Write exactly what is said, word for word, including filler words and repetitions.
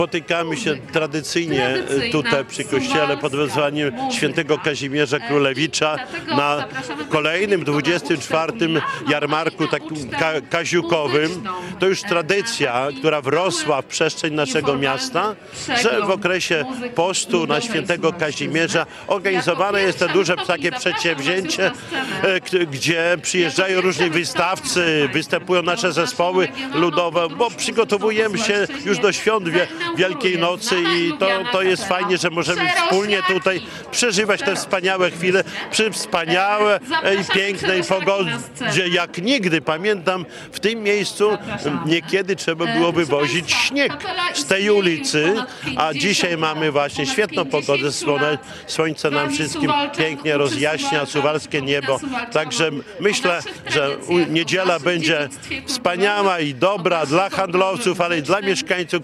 Spotykamy się tradycyjnie tutaj przy kościele pod wezwaniem świętego Kazimierza Królewicza na kolejnym dwudziestym czwartym jarmarku takim ka kaziukowym. To już tradycja, która wrosła w przestrzeń naszego miasta, że w okresie postu na świętego Kazimierza organizowane jest to duże takie przedsięwzięcie, gdzie przyjeżdżają różni wystawcy, występują nasze zespoły ludowe, bo przygotowujemy się już do świąt Wielkiej Nocy i to, to jest fajnie, że możemy wspólnie tutaj przeżywać te wspaniałe chwile przy wspaniałej i pięknej pogodzie, jak nigdy. Pamiętam, w tym miejscu niekiedy trzeba było wywozić śnieg z tej ulicy, a dzisiaj mamy właśnie świetną pogodę, słońce nam wszystkim pięknie rozjaśnia suwalskie niebo, także myślę, że niedziela będzie wspaniała i dobra dla handlowców, ale i dla mieszkańców